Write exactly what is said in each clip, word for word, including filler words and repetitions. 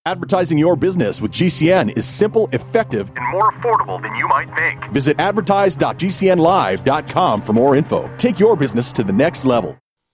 Advertising your business with G C N is simple, effective, and more affordable than you might think. Visit advertise dot g c n live dot com for more info. Take your business to the next level.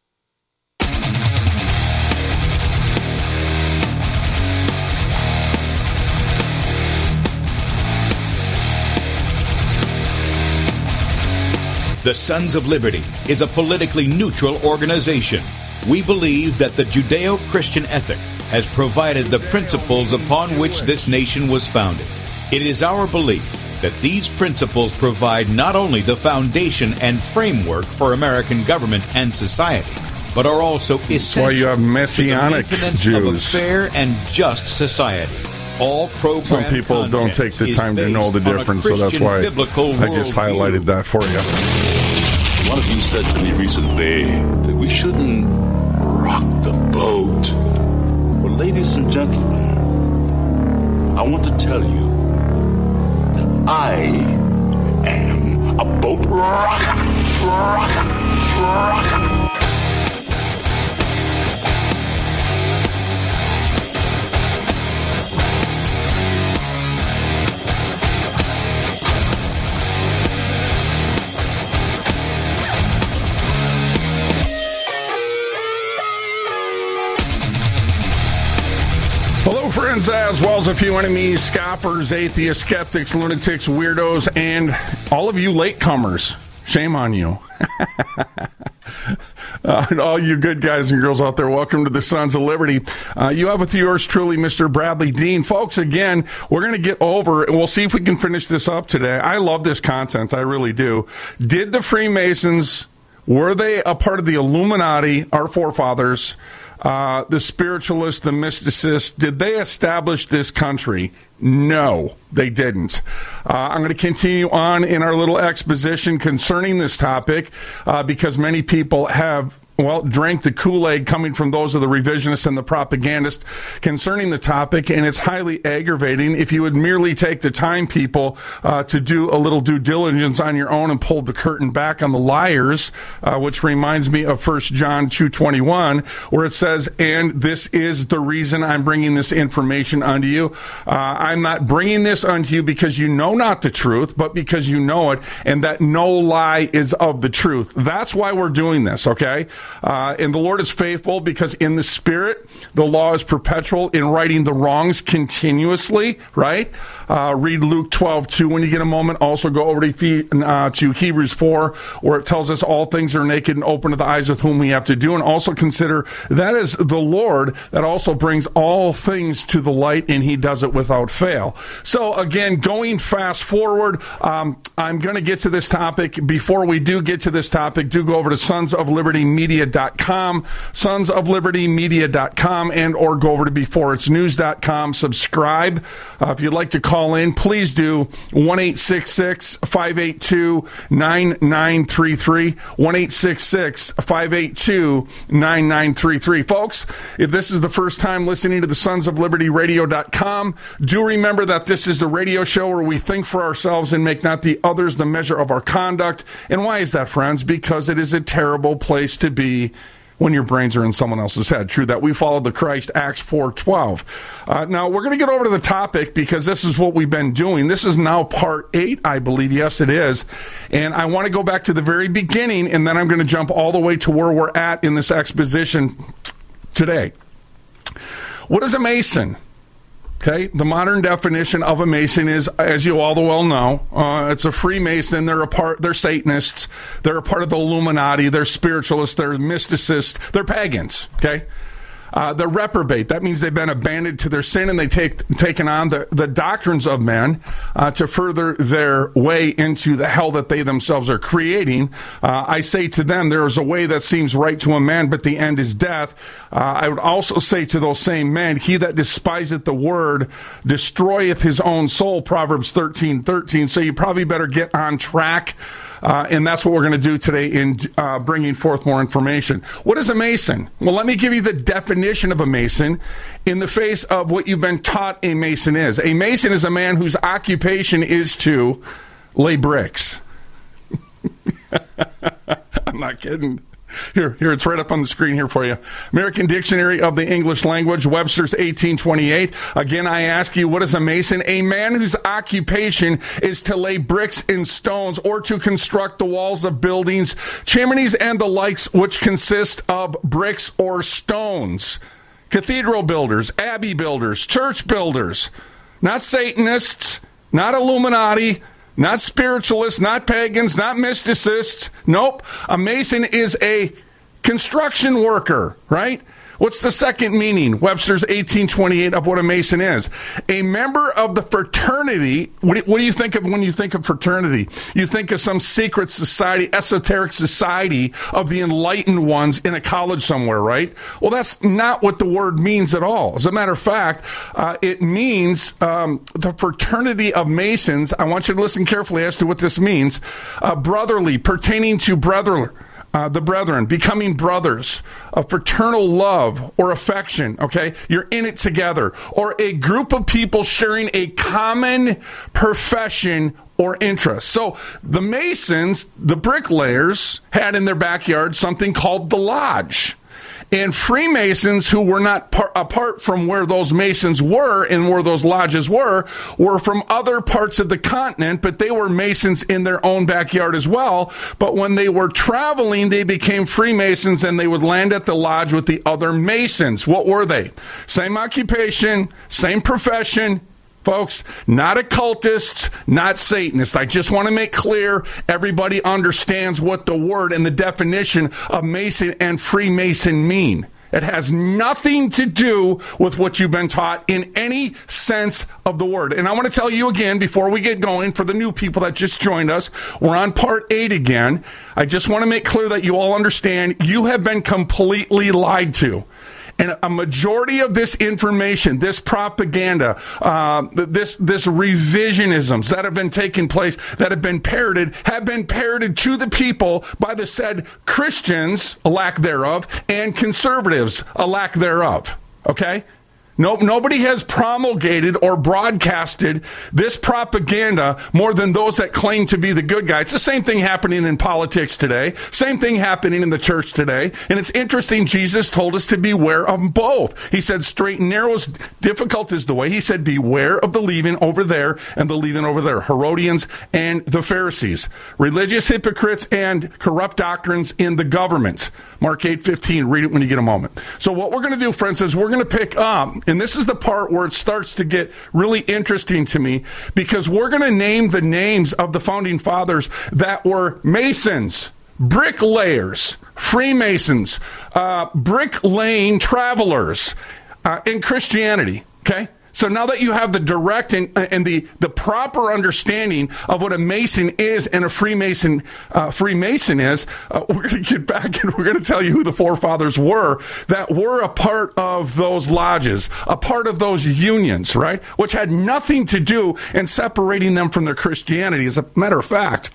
The Sons of Liberty is a politically neutral organization. We believe that the Judeo-Christian ethic has provided the principles upon which this nation was founded. It is our belief that these principles provide not only the foundation and framework for American government and society, but are also essential That's why you have messianic to the maintenance Jews. of a fair and just society. All program Some people don't take the time to know the difference, so that's why I just highlighted that for you. One of you said to me recently that we shouldn't rock the boat. Well, ladies and gentlemen, I want to tell you that I am a boat rocker, rocker, rocker. Hello, friends, as well as a few enemies, scoffers, atheists, skeptics, lunatics, weirdos, and all of you latecomers. Shame on you. Uh, and all you good guys and girls out there, welcome to the Sons of Liberty. Uh, you have with yours truly, Mister Bradley Dean. Folks, again, we're going to get over, and we'll see if we can finish this up today. I love this content. I really do. Did the Freemasons, were they a part of the Illuminati, our forefathers, uh, the spiritualists, the mysticists? Did they establish this country? No, they didn't. Uh, I'm going to continue on in our little exposition concerning this topic uh, because many people have, well, drank the Kool-Aid coming from those of the revisionists and the propagandists concerning the topic, and it's highly aggravating. If you would merely take the time, people, uh, to do a little due diligence on your own and pull the curtain back on the liars, uh, which reminds me of First John two twenty-one, where it says, and this is the reason I'm bringing this information unto you. Uh, I'm not bringing this unto you because you know not the truth, but because you know it, and that no lie is of the truth. That's why we're doing this, okay? Uh, and the Lord is faithful because in the Spirit, the law is perpetual in righting the wrongs continuously, right? Uh, read Luke twelve two when you get a moment. Also go over to, uh, to Hebrews four, where it tells us all things are naked and open to the eyes with whom we have to do. And also consider that is the Lord that also brings all things to the light, and he does it without fail. So again, going fast forward, um, I'm going to get to this topic. Before we do get to this topic, do go over to Sons of Liberty Media dot com, Sons of Liberty Media dot com, and or go over to Before It's News dot com. Subscribe. Uh, if you'd like to call in, please do. one eight six six, five eight two, nine nine three three. one eight six six, five eight two, nine nine three three. Folks, if this is the first time listening to the Sons of Liberty Radio dot com, do remember that this is the radio show where we think for ourselves and make not the others the measure of our conduct. And why is that, friends? Because it is a terrible place to be when your brains are in someone else's head. True that. We follow the Christ, Acts four twelve. Uh, now, we're going to get over to the topic because this is what we've been doing. This is now part eight, I believe. Yes, it is. And I want to go back to the very beginning, and then I'm going to jump all the way to where we're at in this exposition today. What is a Mason? Okay, the modern definition of a Mason is, as you all well know, uh, it's a Freemason. They're a part. They're Satanists. They're a part of the Illuminati. They're spiritualists. They're mysticists. They're pagans. Okay, uh, they're reprobate. That means they've been abandoned to their sin and they take taken on the, the doctrines of men uh, to further their way into the hell that they themselves are creating. Uh, I say to them, there is a way that seems right to a man, but the end is death. Uh, I would also say to those same men, he that despiseth the word destroyeth his own soul, Proverbs thirteen thirteen. So you probably better get on track. Uh, and that's what we're going to do today in uh, bringing forth more information. What is a Mason? Well, let me give you the definition of a Mason in the face of what you've been taught a Mason is. A Mason is a man whose occupation is to lay bricks. I'm not kidding. Here, here, it's right up on the screen here for you. American Dictionary of the English Language, Webster's eighteen twenty-eight. Again, I ask you, what is a mason? A man whose occupation is to lay bricks in stones or to construct the walls of buildings, chimneys, and the likes, which consist of bricks or stones. Cathedral builders, abbey builders, church builders, not Satanists, not Illuminati, not spiritualists, not pagans, not mysticists. Nope. A mason is a construction worker, right? What's the second meaning? Webster's eighteen twenty-eight of what a mason is. A member of the fraternity. What do, what do you think of when you think of fraternity? You think of some secret society, esoteric society of the enlightened ones in a college somewhere, right? Well, that's not what the word means at all. As a matter of fact, uh, it means um, the fraternity of Masons. I want you to listen carefully as to what this means. Uh, brotherly, pertaining to brother. Uh, the brethren, becoming brothers, a fraternal love or affection, okay? You're in it together. Or a group of people sharing a common profession or interest. So the Masons, the bricklayers, had in their backyard something called the lodge. And Freemasons, who were not par- apart from where those Masons were and where those lodges were, were from other parts of the continent, but they were Masons in their own backyard as well. But when they were traveling, they became Freemasons, and they would land at the lodge with the other Masons. What were they? Same occupation, same profession. Folks, not occultists, not Satanists. I just want to make clear everybody understands what the word and the definition of Mason and Freemason mean. It has nothing to do with what you've been taught in any sense of the word. And I want to tell you again, before we get going, for the new people that just joined us, we're on part eight again. I just want to make clear that you all understand you have been completely lied to. And a majority of this information, this propaganda, uh, this this revisionisms that have been taking place, that have been parroted, have been parroted to the people by the said Christians, a lack thereof, and conservatives, a lack thereof. Okay? No, nobody has promulgated or broadcasted this propaganda more than those that claim to be the good guy. It's the same thing happening in politics today. Same thing happening in the church today. And it's interesting, Jesus told us to beware of both. He said straight and narrow is difficult is the way. He said beware of the leaven over there and the leaven over there. Herodians and the Pharisees. Religious hypocrites and corrupt doctrines in the government. Mark eight fifteen. Read it when you get a moment. So what we're going to do, friends, is we're going to pick up. And this is the part where it starts to get really interesting to me, because we're going to name the names of the founding fathers that were Masons, bricklayers, Freemasons, uh, brick-laying travelers uh, in Christianity, okay? So now that you have the direct and, and the, the proper understanding of what a Mason is and a Freemason uh, Freemason is, uh, we're going to get back and we're going to tell you who the forefathers were that were a part of those lodges, a part of those unions, right? Which had nothing to do in separating them from their Christianity. As a matter of fact,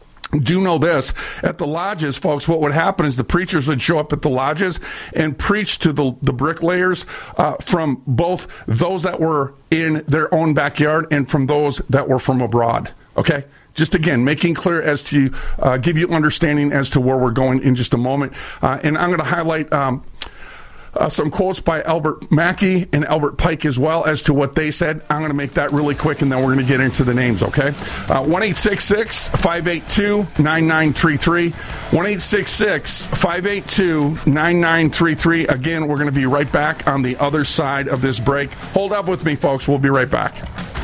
do know this, at the lodges, folks, what would happen is the preachers would show up at the lodges and preach to the, the bricklayers uh, from both those that were in their own backyard and from those that were from abroad, okay? Just again, making clear as to uh, give you understanding as to where we're going in just a moment. Uh, and I'm going to highlight um, Uh, some quotes by Albert Mackey and Albert Pike as well as to what they said. I'm going to make that really quick, and then we're going to get into the names, okay? Uh, one eight six six, five eight two, nine nine three three. one eight six six, five eight two, nine nine three three. Again, we're going to be right back on the other side of this break. Hold up with me, folks. We'll be right back.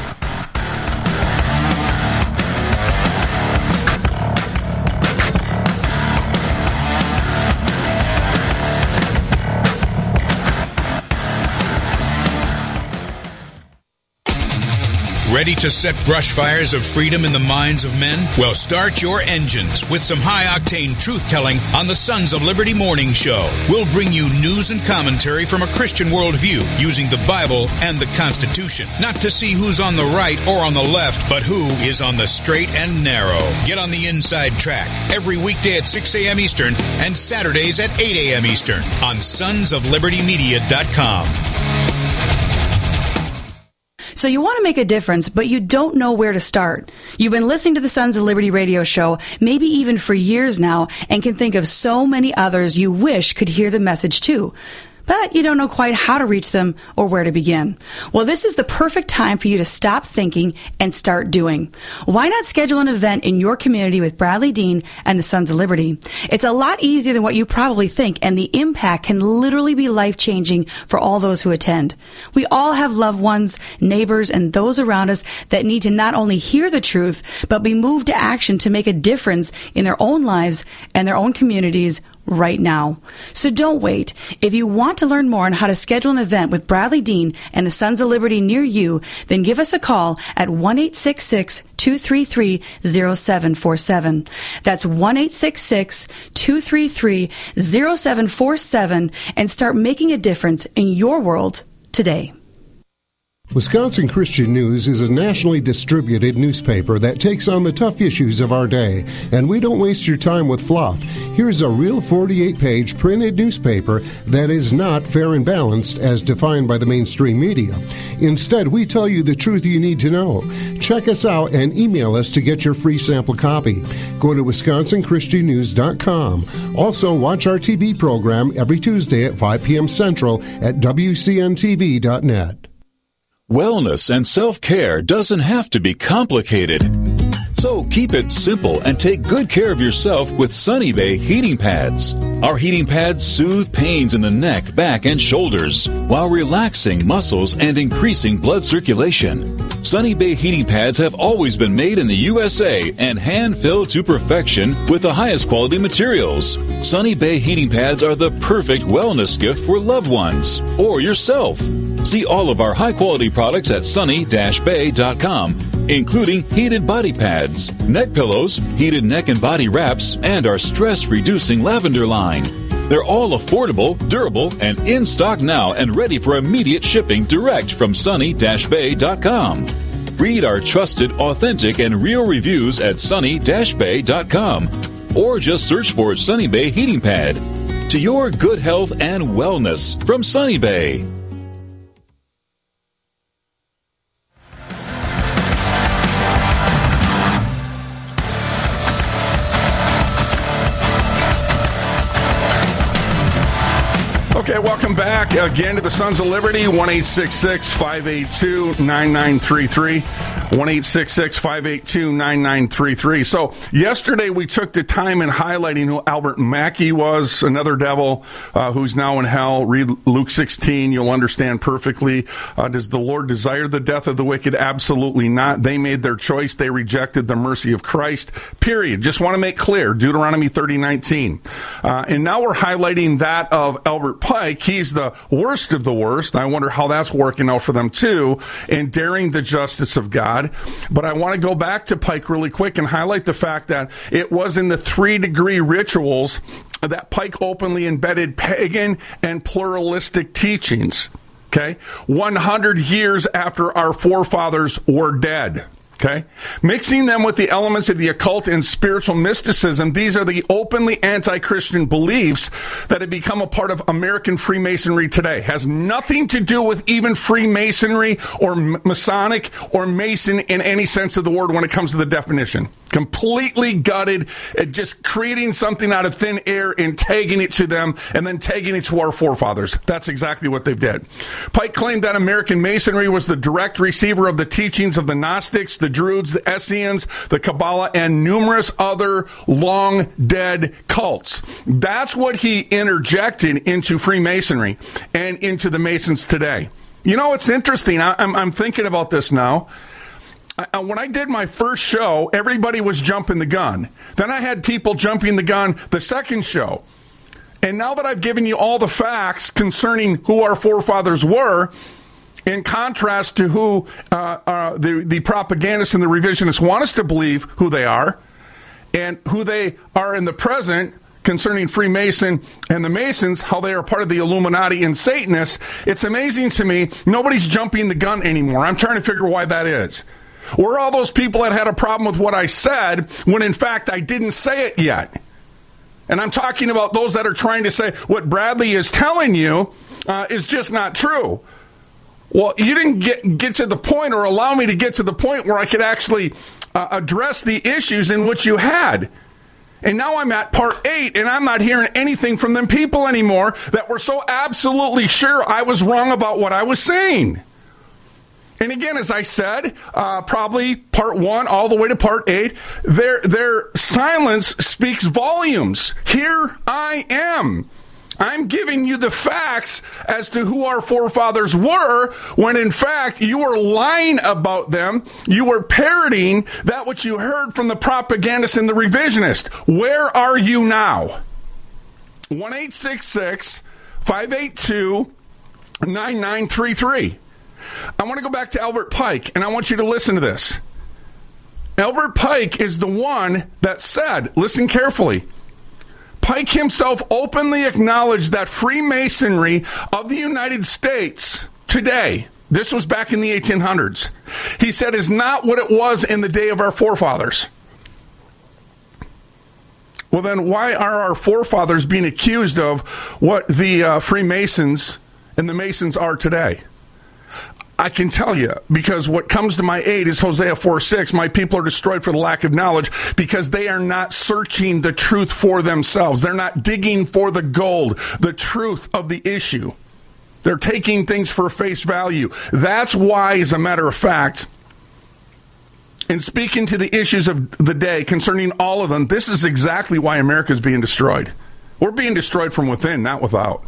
Ready to set brush fires of freedom in the minds of men? Well, start your engines with some high-octane truth-telling on the Sons of Liberty Morning Show. We'll bring you news and commentary from a Christian worldview using the Bible and the Constitution. Not to see who's on the right or on the left, but who is on the straight and narrow. Get on the inside track every weekday at six a.m. Eastern and Saturdays at eight a.m. Eastern on sons of liberty media dot com. So you want to make a difference, but you don't know where to start. You've been listening to the Sons of Liberty radio show, maybe even for years now, and can think of so many others you wish could hear the message too. But you don't know quite how to reach them or where to begin. Well, this is the perfect time for you to stop thinking and start doing. Why not schedule an event in your community with Bradley Dean and the Sons of Liberty? It's a lot easier than what you probably think, and the impact can literally be life-changing for all those who attend. We all have loved ones, neighbors, and those around us that need to not only hear the truth, but be moved to action to make a difference in their own lives and their own communities right now. So don't wait. If you want to learn more on how to schedule an event with Bradley Dean and the Sons of Liberty near you, then give us a call at one eight six six, two three three, zero seven four seven. That's one eight six six, two three three, zero seven four seven and start making a difference in your world today. Wisconsin Christian News is a nationally distributed newspaper that takes on the tough issues of our day, and we don't waste your time with fluff. Here's a real forty-eight page printed newspaper that is not fair and balanced as defined by the mainstream media. Instead, we tell you the truth you need to know. Check us out and email us to get your free sample copy. Go to wisconsin christian news dot com. Also, watch our T V program every Tuesday at five p.m. Central at w c n t v dot net. Wellness and self-care doesn't have to be complicated. So keep it simple and take good care of yourself with Sunny Bay heating pads. Our heating pads soothe pains in the neck, back, and shoulders while relaxing muscles and increasing blood circulation. Sunny Bay heating pads have always been made in the U S A and hand-filled to perfection with the highest quality materials. Sunny Bay heating pads are the perfect wellness gift for loved ones or yourself. See all of our high-quality products at sunny dash bay dot com, including heated body pads, neck pillows, heated neck and body wraps, and our stress-reducing lavender line. They're all affordable, durable, and in stock now and ready for immediate shipping direct from sunny dash bay dot com. Read our trusted, authentic, and real reviews at sunny dash bay dot com, or just search for Sunny Bay Heating Pad. To your good health and wellness from Sunny Bay. Okay, welcome back again to the Sons of Liberty. one eight six six, five eight two, nine nine three three. one eight six six, five eight two, nine nine three three. So yesterday we took the time in highlighting who Albert Mackey was, another devil uh, who's now in hell. Read Luke sixteen, you'll understand perfectly. Uh, does the Lord desire the death of the wicked? Absolutely not. They made their choice. They rejected the mercy of Christ, period. Just want to make clear, Deuteronomy thirty nineteen. Uh, and now we're highlighting that of Albert Pike. He's the worst of the worst. I wonder how that's working out for them too, in daring the justice of God. But I want to go back to Pike really quick and highlight the fact that it was in the three-degree rituals that Pike openly embedded pagan and pluralistic teachings. Okay? one hundred years after our forefathers were dead. Okay? Mixing them with the elements of the occult and spiritual mysticism, these are the openly anti-Christian beliefs that have become a part of American Freemasonry today. Has nothing to do with even Freemasonry or Masonic or Mason in any sense of the word when it comes to the definition. Completely gutted, just creating something out of thin air and tagging it to them and then tagging it to our forefathers. That's exactly what they did. Pike claimed that American Masonry was the direct receiver of the teachings of the Gnostics, the Druids, the Essenes, the Kabbalah, and numerous other long-dead cults. That's what he interjected into Freemasonry and into the Masons today. You know, it's interesting. I, I'm, I'm thinking about this now. I, when I did my first show, everybody was jumping the gun. Then I had people jumping the gun the second show. And now that I've given you all the facts concerning who our forefathers were, in contrast to who uh, uh, the, the propagandists and the revisionists want us to believe who they are, and who they are in the present concerning Freemason and the Masons, how they are part of the Illuminati and Satanists, it's amazing to me, nobody's jumping the gun anymore. I'm trying to figure why that is. Where are all those people that had a problem with what I said when, in fact, I didn't say it yet? And I'm talking about those that are trying to say what Bradley is telling you uh, is just not true. Well, you didn't get, get to the point or allow me to get to the point where I could actually uh, address the issues in which you had. And now I'm at part eight, and I'm not hearing anything from them people anymore that were so absolutely sure I was wrong about what I was saying. And again, as I said, uh, probably part one all the way to part eight, their, their silence speaks volumes. Here I am. I'm giving you the facts as to who our forefathers were, when in fact you were lying about them. You were parroting that which you heard from the propagandists and the revisionists. Where are you now? one eight six six, five eight two, nine nine three three. I want to go back to Albert Pike, and I want you to listen to this. Albert Pike is the one that said, listen carefully, Pike himself openly acknowledged that Freemasonry of the United States today, this was back in the eighteen hundreds, he said, is not what it was in the day of our forefathers. Well, then why are our forefathers being accused of what the uh, Freemasons and the Masons are today? I can tell you, because what comes to my aid is Hosea four six. My people are destroyed for the lack of knowledge, because they are not searching the truth for themselves. They're not digging for the gold, the truth of the issue. They're taking things for face value. That's why, as a matter of fact, in speaking to the issues of the day concerning all of them, this is exactly why America is being destroyed. We're being destroyed from within, not without.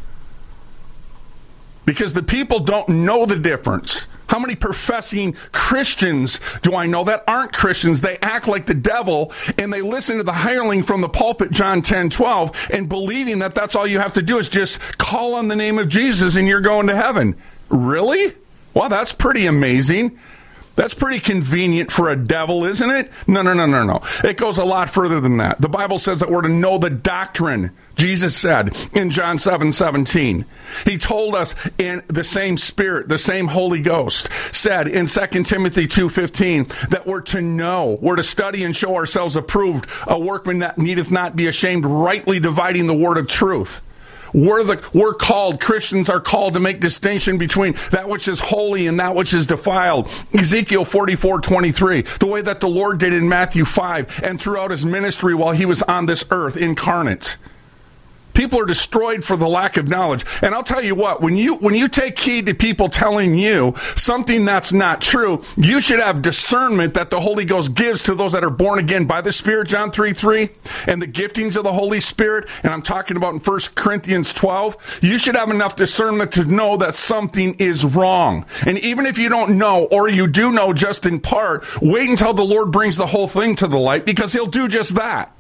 Because the people don't know the difference. How many professing Christians do I know that aren't Christians? They act like the devil, and they listen to the hireling from the pulpit, John ten twelve, and believing that that's all you have to do is just call on the name of Jesus and you're going to heaven. Really? Well, that's pretty amazing. That's pretty convenient for a devil, isn't it? No, no, no, no, no. It goes a lot further than that. The Bible says that we're to know the doctrine. Jesus said in John seven seventeen. He told us in the same Spirit, the same Holy Ghost, said in Second Timothy two fifteen that we're to know, we're to study and show ourselves approved, a workman that needeth not be ashamed, rightly dividing the word of truth. We're, the, we're called, Christians are called to make distinction between that which is holy and that which is defiled. Ezekiel forty-four twenty-three, the way that the Lord did in Matthew five and throughout his ministry while he was on this earth incarnate. People are destroyed for the lack of knowledge. And I'll tell you what, when you when you take heed to people telling you something that's not true, you should have discernment that the Holy Ghost gives to those that are born again by the Spirit, John three three, and the giftings of the Holy Spirit, and I'm talking about in First Corinthians twelve. You should have enough discernment to know that something is wrong. And even if you don't know, or you do know just in part, wait until the Lord brings the whole thing to the light, because he'll do just that.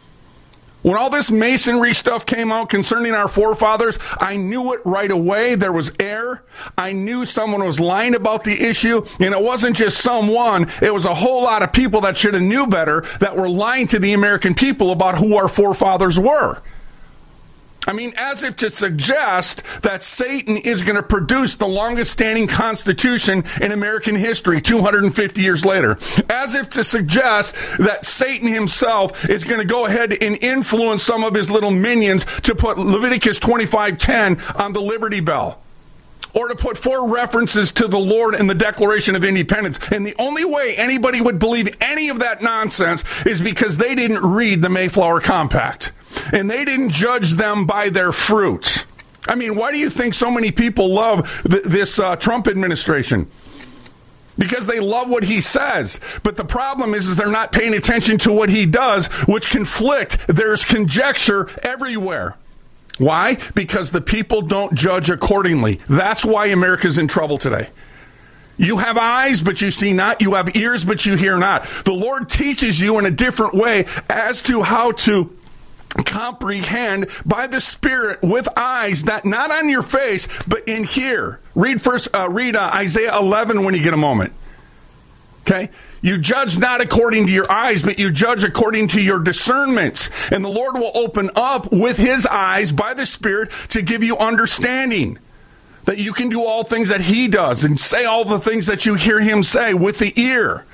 When all this masonry stuff came out concerning our forefathers, I knew it right away. There was error. I knew someone was lying about the issue, and it wasn't just someone. It was a whole lot of people that should have knew better that were lying to the American people about who our forefathers were. I mean, as if to suggest that Satan is going to produce the longest standing constitution in American history two hundred fifty years later. As if to suggest that Satan himself is going to go ahead and influence some of his little minions to put Leviticus twenty-five ten on the Liberty Bell. Or to put four references to the Lord in the Declaration of Independence. And the only way anybody would believe any of that nonsense is because they didn't read the Mayflower Compact. And they didn't judge them by their fruits. I mean, why do you think so many people love th- this uh, Trump administration? Because they love what he says. But the problem is, is they're not paying attention to what he does, which conflict. There's conjecture everywhere. Why? Because the people don't judge accordingly. That's why America's in trouble today. You have eyes, but you see not. You have ears, but you hear not. The Lord teaches you in a different way as to how to comprehend by the Spirit with eyes that not on your face, but in here. Read first. Uh, read uh, Isaiah eleven when you get a moment. Okay? You judge not according to your eyes, but you judge according to your discernment. And the Lord will open up with his eyes by the Spirit to give you understanding. That you can do all things that he does and say all the things that you hear him say with the ear.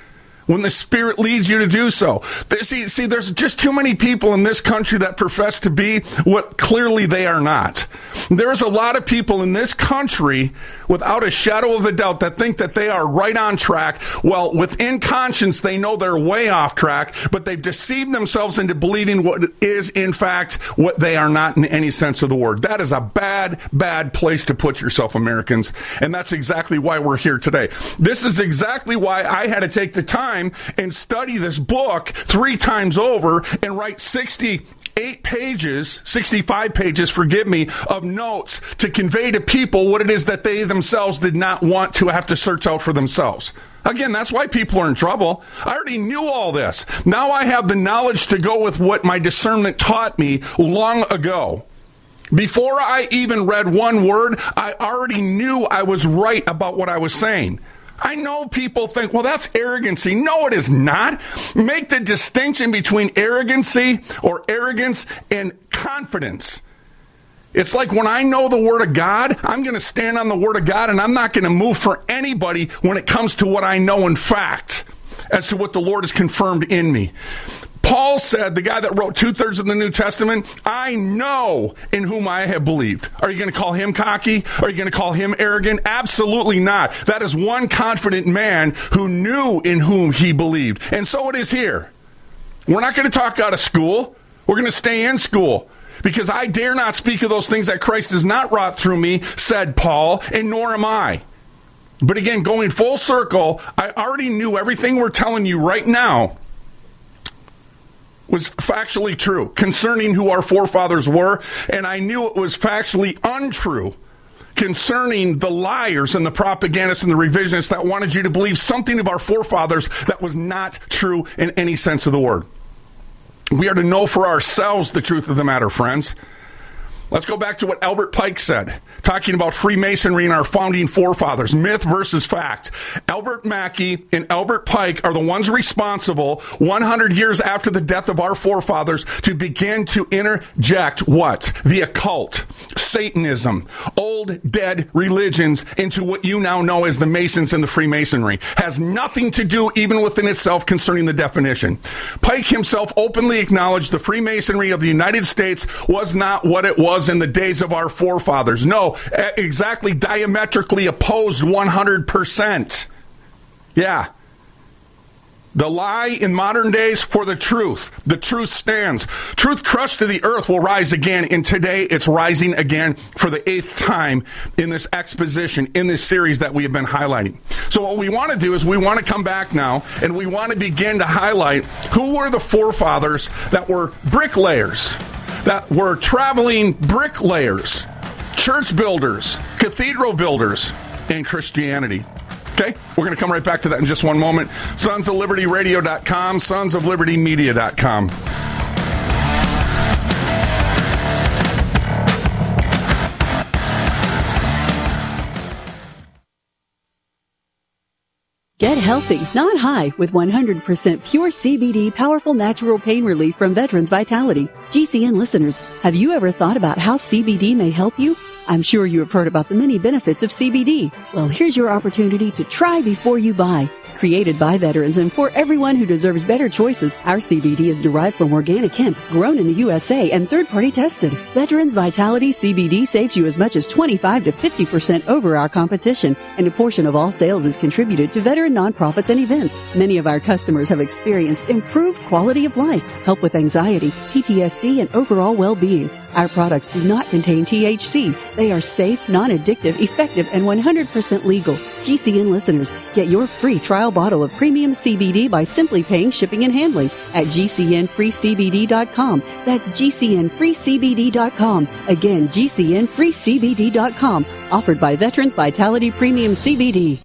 when the Spirit leads you to do so. See, see, there's just too many people in this country that profess to be what clearly they are not. There's a lot of people in this country, without a shadow of a doubt, that think that they are right on track. Well, within conscience, they know they're way off track, but they've deceived themselves into believing what is, in fact, what they are not in any sense of the word. That is a bad, bad place to put yourself, Americans, and that's exactly why we're here today. This is exactly why I had to take the time and study this book three times over and write sixty-eight pages, sixty-five pages, forgive me, of notes to convey to people what it is that they themselves did not want to have to search out for themselves. Again, that's why people are in trouble. I already knew all this. Now I have the knowledge to go with what my discernment taught me long ago. Before I even read one word, I already knew I was right about what I was saying. I know people think, well, that's arrogancy. No, it is not. Make the distinction between arrogancy or arrogance and confidence. It's like when I know the Word of God, I'm going to stand on the Word of God, and I'm not going to move for anybody when it comes to what I know in fact as to what the Lord has confirmed in me. Paul said, the guy that wrote two-thirds of the New Testament, I know in whom I have believed. Are you going to call him cocky? Are you going to call him arrogant? Absolutely not. That is one confident man who knew in whom he believed. And so it is here. We're not going to talk out of school. We're going to stay in school. Because I dare not speak of those things that Christ has not wrought through me, said Paul, and nor am I. But again, going full circle, I already knew everything we're telling you right now was factually true concerning who our forefathers were, and I knew it was factually untrue concerning the liars and the propagandists and the revisionists that wanted you to believe something of our forefathers that was not true in any sense of the word. We are to know for ourselves the truth of the matter, friends. Let's go back to what Albert Pike said, talking about Freemasonry and our founding forefathers, myth versus fact. Albert Mackey and Albert Pike are the ones responsible one hundred years after the death of our forefathers to begin to interject what? The occult, Satanism, old dead religions into what you now know as the Masons and the Freemasonry. Has nothing to do even within itself concerning the definition. Pike himself openly acknowledged the Freemasonry of the United States was not what it was in the days of our forefathers. No, exactly diametrically opposed one hundred percent. Yeah. The lie in modern days for the truth. The truth stands. Truth crushed to the earth will rise again, and today it's rising again for the eighth time in this exposition, in this series that we have been highlighting. So what we want to do is we want to come back now, and we want to begin to highlight who were the forefathers that were bricklayers, that were traveling bricklayers, church builders, cathedral builders in Christianity. Okay, we're going to come right back to that in just one moment. sons of liberty radio dot com, sons of liberty media dot com. Get healthy, not high, with one hundred percent pure C B D powerful natural pain relief from Veterans Vitality. G C N listeners, have you ever thought about how C B D may help you? I'm sure you have heard about the many benefits of C B D. Well, here's your opportunity to try before you buy. Created by veterans and for everyone who deserves better choices, our C B D is derived from organic hemp, grown in the U S A and third-party tested. Veterans Vitality C B D saves you as much as twenty-five to fifty percent over our competition, and a portion of all sales is contributed to veteran nonprofits and events. Many of our customers have experienced improved quality of life, help with anxiety, P T S D, and overall well-being. Our products do not contain T H C. They are safe, non-addictive, effective, and one hundred percent legal. G C N listeners, get your free trial bottle of premium C B D by simply paying shipping and handling at G C N free C B D dot com. That's G C N free C B D dot com. Again, G C N free C B D dot com. Offered by Veterans Vitality Premium C B D.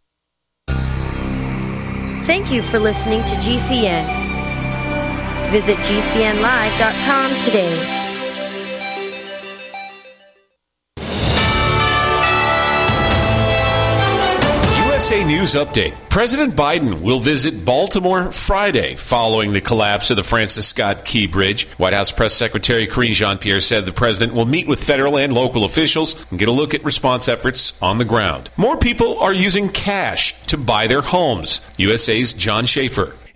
Thank you for listening to G C N. Visit G C N live dot com today. U S A News Update. President Biden will visit Baltimore Friday following the collapse of the Francis Scott Key Bridge. White House Press Secretary Karine Jean-Pierre said the president will meet with federal and local officials and get a look at response efforts on the ground. More people are using cash to buy their homes. U S A's John Schaefer.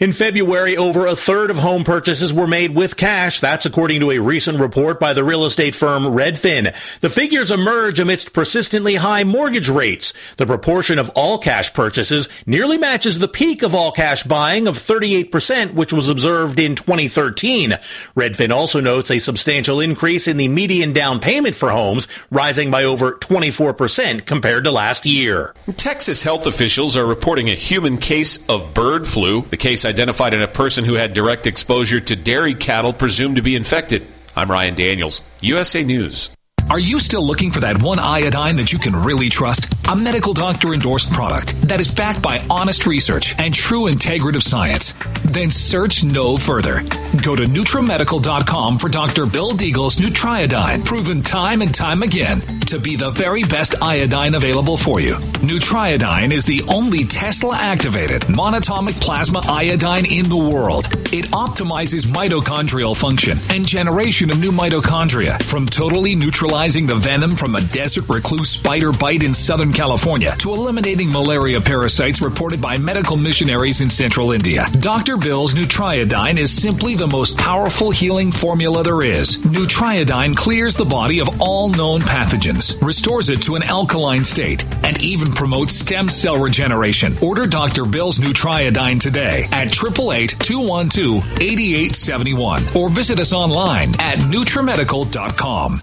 In February, over a third of home purchases were made with cash. That's according to a recent report by the real estate firm Redfin. The figures emerge amidst persistently high mortgage rates. The proportion of all cash purchases nearly matches the peak of all cash buying of thirty-eight percent, which was observed in twenty thirteen. Redfin also notes a substantial increase in the median down payment for homes, rising by over twenty-four percent compared to last year. Texas health officials are reporting a human case of bird flu. The case identified in a person who had direct exposure to dairy cattle presumed to be infected. I'm Ryan Daniels, U S A News. Are you still looking for that one iodine that you can really trust? A medical doctor endorsed product that is backed by honest research and true integrative science? Then search no further. Go to NutriMedical dot com for Doctor Bill Deagle's Nutriodine, proven time and time again to be the very best iodine available for you. Nutriodine is the only Tesla-activated monatomic plasma iodine in the world. It optimizes mitochondrial function and generation of new mitochondria from totally neutralizing the venom from a desert recluse spider bite in Southern California to eliminating malaria parasites reported by medical missionaries in central India. Doctor Bill's Nutriodine is simply the most powerful healing formula there is. Nutriodine clears the body of all known pathogens, restores it to an alkaline state, and even promotes stem cell regeneration. Order Doctor Bill's Nutriodine today at eight eight eight, two one two, eight eight seven one or visit us online at NutriMedical dot com.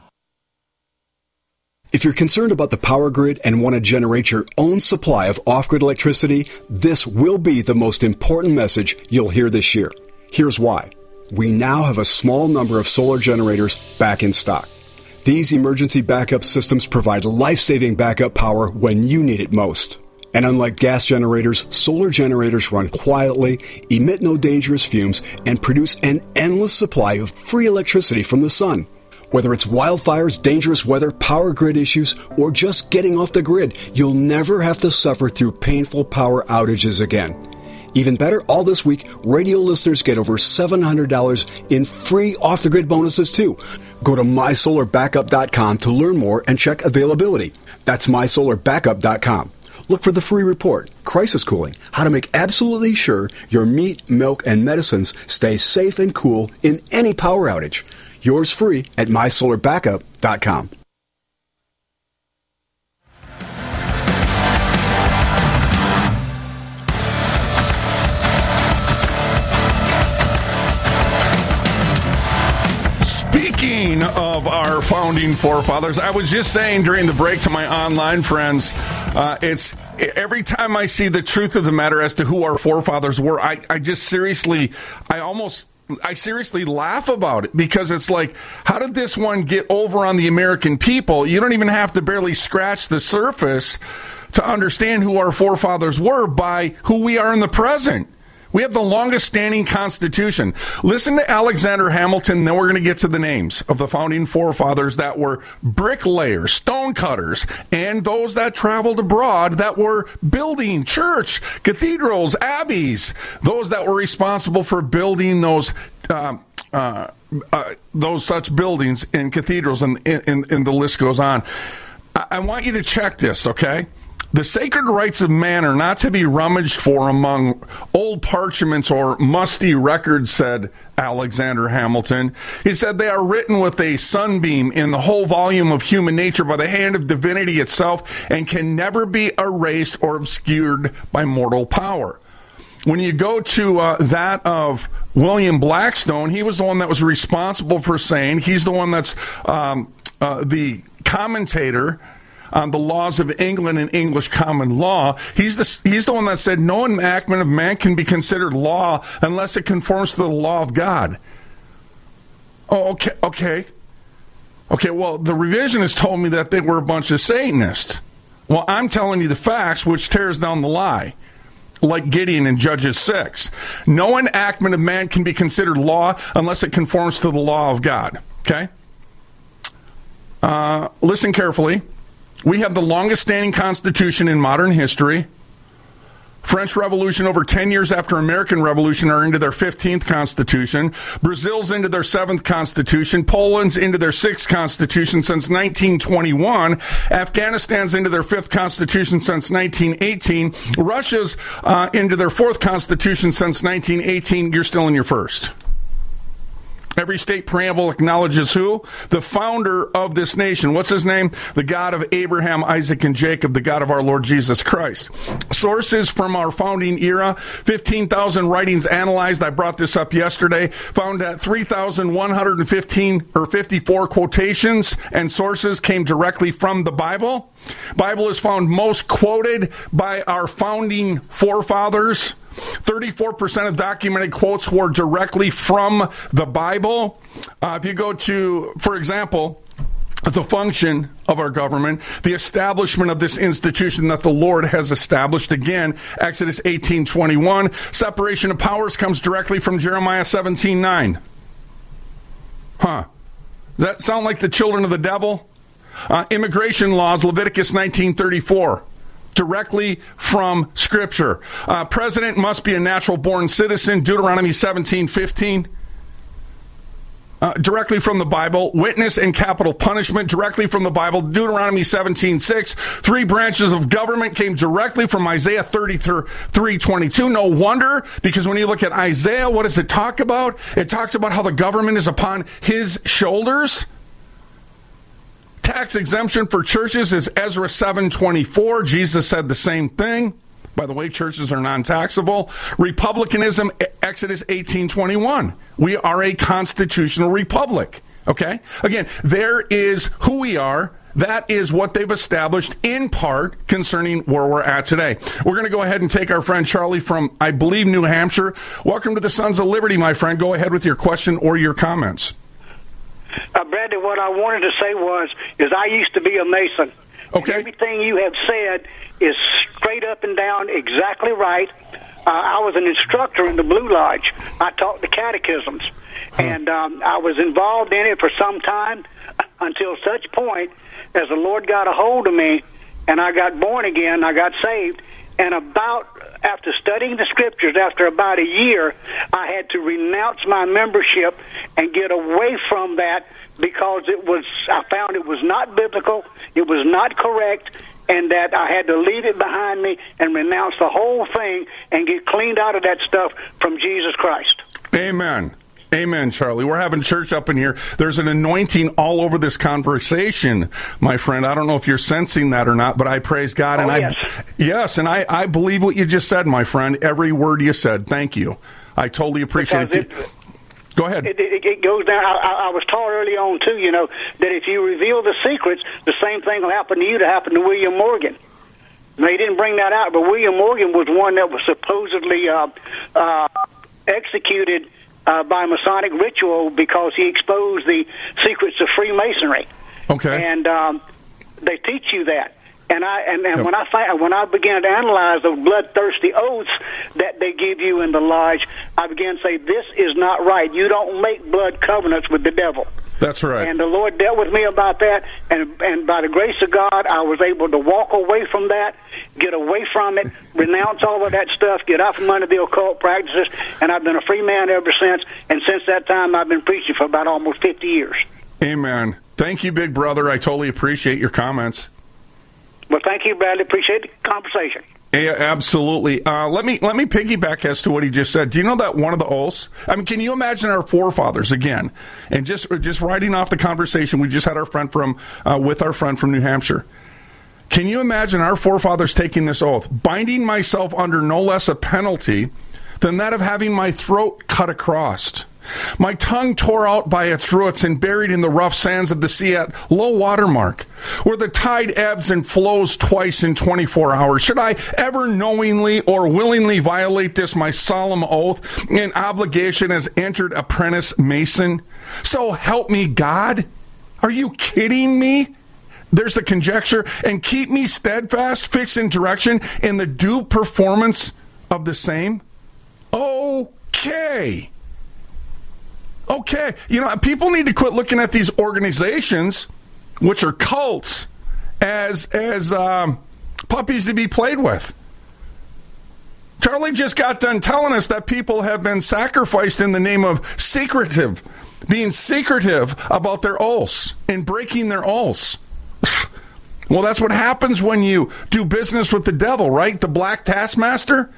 If you're concerned about the power grid and want to generate your own supply of off-grid electricity, this will be the most important message you'll hear this year. Here's why. We now have a small number of solar generators back in stock. These emergency backup systems provide life-saving backup power when you need it most. And unlike gas generators, solar generators run quietly, emit no dangerous fumes, and produce an endless supply of free electricity from the sun. Whether it's wildfires, dangerous weather, power grid issues, or just getting off the grid, you'll never have to suffer through painful power outages again. Even better, all this week, radio listeners get over seven hundred dollars in free off-the-grid bonuses, too. Go to my solar backup dot com to learn more and check availability. That's my solar backup dot com. Look for the free report, Crisis Cooling, how to make absolutely sure your meat, milk, and medicines stay safe and cool in any power outage. Yours free at my solar backup dot com. Speaking of our founding forefathers, I was just saying during the break to my online friends, uh, it's every time I see the truth of the matter as to who our forefathers were, I, I just seriously, I almost... I seriously laugh about it because it's like, how did this one get over on the American people? You don't even have to barely scratch the surface to understand who our forefathers were by who we are in the present. We have the longest standing constitution. Listen to Alexander Hamilton, then we're going to get to the names of the founding forefathers that were bricklayers, stonecutters, and those that traveled abroad that were building church, cathedrals, abbeys, those that were responsible for building those uh, uh, uh, those such buildings in cathedrals, and, and, and the list goes on. I, I want you to check this, okay? The sacred rights of man are not to be rummaged for among old parchments or musty records, said Alexander Hamilton. He said they are written with a sunbeam in the whole volume of human nature by the hand of divinity itself and can never be erased or obscured by mortal power. When you go to uh, that of William Blackstone, he was the one that was responsible for saying, he's the one that's um, uh, the commentator on the laws of England and English common law. He's the he's the one that said no enactment of man can be considered law unless it conforms to the law of God. Oh, okay, okay. Okay, well, the revisionists told me that they were a bunch of Satanists. Well, I'm telling you the facts, which tears down the lie. Like Gideon in Judges six. No enactment of man can be considered law unless it conforms to the law of God. Okay? Uh, listen carefully. We have the longest standing constitution in modern history. French Revolution over ten years after American Revolution are into their fifteenth constitution. Brazil's into their seventh constitution. Poland's into their sixth constitution since nineteen twenty-one. Afghanistan's into their fifth constitution since nineteen eighteen. Russia's uh, into their fourth constitution since nineteen eighteen. You're still in your first. Every state preamble acknowledges who? The founder of this nation. What's his name? The God of Abraham, Isaac, and Jacob, the God of our Lord Jesus Christ. Sources from our founding era, fifteen thousand writings analyzed. I brought this up yesterday. Found that three thousand one hundred fifteen or fifty-four quotations and sources came directly from the Bible. Bible is found most quoted by our founding forefathers. thirty-four percent of documented quotes were directly from the Bible. Uh, if you go to, for example, the function of our government, the establishment of this institution that the Lord has established, again, Exodus eighteen twenty-one. Separation of powers comes directly from Jeremiah seventeen nine. Huh. Does that sound like the children of the devil? Uh, immigration laws, Leviticus nineteen thirty-four. Directly from Scripture. Uh, president must be a natural-born citizen, Deuteronomy seventeen fifteen. Uh, directly from the Bible. Witness and capital punishment, directly from the Bible, Deuteronomy seventeen six. Three branches of government came directly from Isaiah thirty-three twenty-two. No wonder, because when you look at Isaiah, what does it talk about? It talks about how the government is upon his shoulders. Tax exemption for churches is Ezra seven twenty-four. Jesus said the same thing. By the way, churches are non-taxable. Republicanism, Exodus eighteen twenty-one. We are a constitutional republic. Okay? Again, there is who we are. That is what they've established in part concerning where we're at today. We're going to go ahead and take our friend Charlie from, I believe, New Hampshire. Welcome to the Sons of Liberty, my friend. Go ahead with your question or your comments. Uh, Bradley, what I wanted to say was, is I used to be a Mason. Okay. And everything you have said is straight up and down exactly right. Uh, I was an instructor in the Blue Lodge. I taught the catechisms. Huh. And um, I was involved in it for some time until such point as the Lord got a hold of me and I got born again, I got saved. And about, after studying the Scriptures, after about a year, I had to renounce my membership and get away from that because it was, I found it was not biblical, it was not correct, and that I had to leave it behind me and renounce the whole thing and get cleaned out of that stuff from Jesus Christ. Amen. Amen, Charlie. We're having church up in here. There's an anointing all over this conversation, my friend. I don't know if you're sensing that or not, but I praise God. Oh, and yes. I, yes, and I, I believe what you just said, my friend. Every word you said. Thank you. I totally appreciate it. it. Go ahead. It, it, it goes down. I, I was taught early on, too, you know, that if you reveal the secrets, the same thing will happen to you to happen to William Morgan. Now, he didn't bring that out, but William Morgan was one that was supposedly uh, uh, executed Uh, by Masonic ritual because he exposed the secrets of Freemasonry. Okay. And um, they teach you that. And I and, and yep. when I find, when I began to analyze the bloodthirsty oaths that they give you in the lodge, I began to say, this is not right. You don't make blood covenants with the devil. That's right. And the Lord dealt with me about that, and and by the grace of God, I was able to walk away from that, get away from it, renounce all of that stuff, get out from under the occult practices, and I've been a free man ever since. And since that time, I've been preaching for about almost fifty years. Amen. Thank you, big brother. I totally appreciate your comments. Well, thank you, Bradley. Appreciate the conversation. Yeah, absolutely. Uh, let me let me piggyback as to what he just said. Do you know that one of the oaths? I mean, can you imagine our forefathers again? And just just writing off the conversation we just had our friend from uh, with our friend from New Hampshire. Can you imagine our forefathers taking this oath, binding myself under no less a penalty than that of having my throat cut across, my tongue tore out by its roots and buried in the rough sands of the sea at low water mark, where the tide ebbs and flows twice in twenty-four hours? Should I ever knowingly or willingly violate this, my solemn oath and obligation as entered apprentice mason? So help me God. Are you kidding me? There's the conjecture. And keep me steadfast, fixed in direction, in the due performance of the same. Okay. Okay, you know, people need to quit looking at these organizations, which are cults, as as um, puppies to be played with. Charlie just got done telling us that people have been sacrificed in the name of secretive, being secretive about their oaths and breaking their oaths. Well, that's what happens when you do business with the devil, right? The black taskmaster.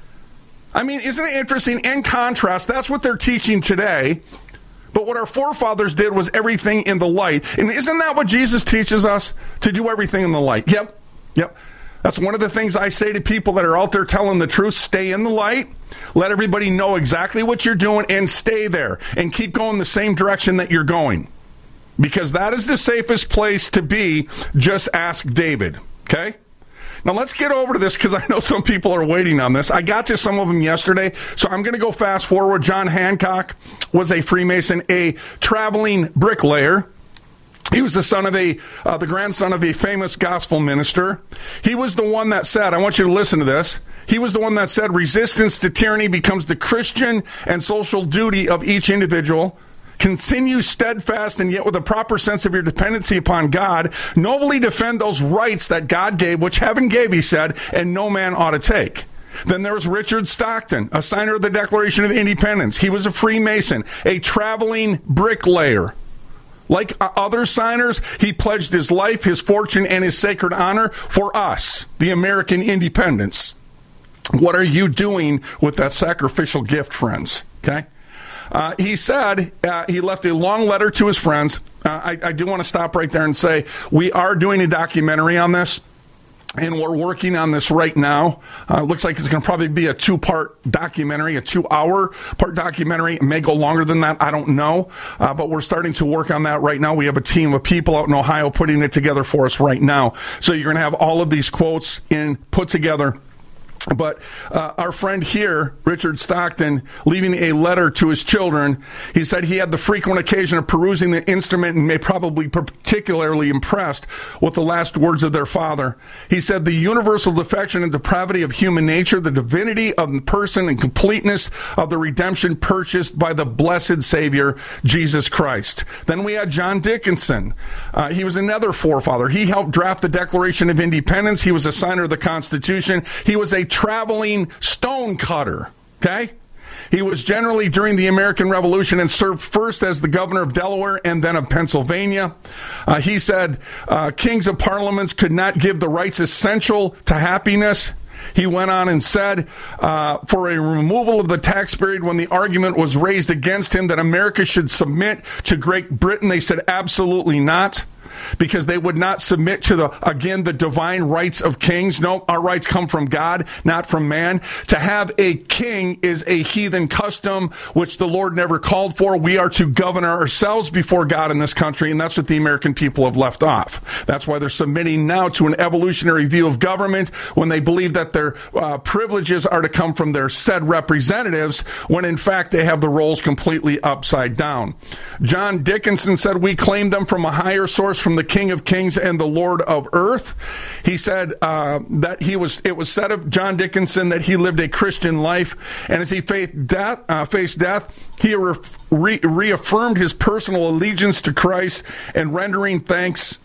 I mean, isn't it interesting? In contrast, that's what they're teaching today. But what our forefathers did was everything in the light. And isn't that what Jesus teaches us? To do everything in the light. Yep. Yep. That's one of the things I say to people that are out there telling the truth. Stay in the light. Let everybody know exactly what you're doing and stay there and keep going the same direction that you're going. Because that is the safest place to be. Just ask David. Okay? Now let's get over to this because I know some people are waiting on this. I got to some of them yesterday, so I'm going to go fast forward. John Hancock was a Freemason, a traveling bricklayer. He was the son of a, uh, the grandson of a famous gospel minister. He was the one that said, I want you to listen to this. He was the one that said, resistance to tyranny becomes the Christian and social duty of each individual. Continue steadfast and yet with a proper sense of your dependency upon God. Nobly defend those rights that God gave, which heaven gave, he said, and no man ought to take. Then there was Richard Stockton, a signer of the Declaration of Independence. He was a Freemason, a traveling bricklayer. Like other signers, he pledged his life, his fortune, and his sacred honor for us, the American independence. What are you doing with that sacrificial gift, friends? Okay? Uh, he said, uh, he left a long letter to his friends. Uh, I, I do want to stop right there and say, we are doing a documentary on this. And we're working on this right now. Uh, looks like it's going to probably be a two-part documentary, a two-hour part documentary. It may go longer than that. I don't know. Uh, but we're starting to work on that right now. We have a team of people out in Ohio putting it together for us right now. So you're going to have all of these quotes in put together. But uh, our friend here, Richard Stockton, leaving a letter to his children, he said he had the frequent occasion of perusing the instrument and may probably be particularly impressed with the last words of their father. He said the universal defection and depravity of human nature, the divinity of the person and completeness of the redemption purchased by the blessed Savior, Jesus Christ. Then we had John Dickinson. Uh, he was another forefather. He helped draft the Declaration of Independence. He was a signer of the Constitution. He was a traveling stone cutter, okay? He was generally during the American Revolution and served first as the governor of Delaware and then of Pennsylvania. Uh, he said, uh, kings of parliaments could not give the rights essential to happiness. He went on and said, uh, for a removal of the tax period, when the argument was raised against him that America should submit to Great Britain, they said absolutely not. Because they would not submit to the, again, the divine rights of kings. No, our rights come from God, not from man. To have a king is a heathen custom, which the Lord never called for. We are to govern ourselves before God in this country, and that's what the American people have left off. That's why they're submitting now to an evolutionary view of government when they believe that their uh, privileges are to come from their said representatives, when in fact they have the roles completely upside down. John Dickinson said, we claim them from a higher source, from the King of Kings and the Lord of Earth. He said uh, that he was. It was said of John Dickinson that he lived a Christian life, and as he faced death, uh, faced death, he re- re- reaffirmed his personal allegiance to Christ and rendering thanks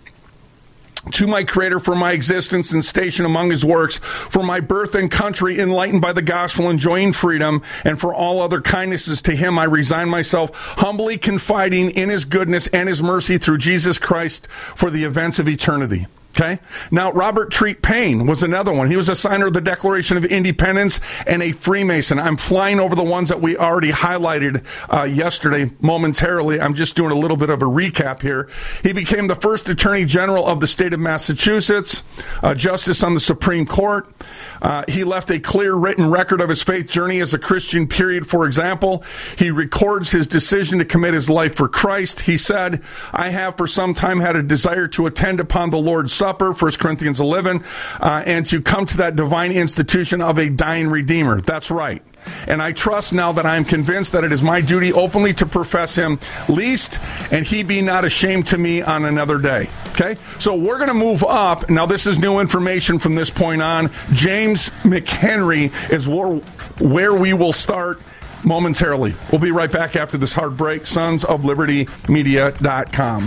to my Creator for my existence and station among his works, for my birth and country enlightened by the gospel, enjoying freedom, and for all other kindnesses to him I resign myself, humbly confiding in his goodness and his mercy through Jesus Christ for the events of eternity. Okay. Now, Robert Treat Paine was another one. He was a signer of the Declaration of Independence and a Freemason. I'm flying over the ones that we already highlighted uh, yesterday momentarily. I'm just doing a little bit of a recap here. He became the first Attorney General of the state of Massachusetts, a justice on the Supreme Court. Uh, he left a clear written record of his faith journey as a Christian, period. For example, he records his decision to commit his life for Christ. He said, I have for some time had a desire to attend upon the Lord's Supper, First Corinthians eleven, uh, and to come to that divine institution of a dying Redeemer. That's right. And I trust now that I am convinced that it is my duty openly to profess him, lest and he be not ashamed to me on another day. Okay? So we're going to move up. Now, this is new information from this point on. James McHenry is where, where we will start momentarily. We'll be right back after this hard break. sons of liberty media dot com.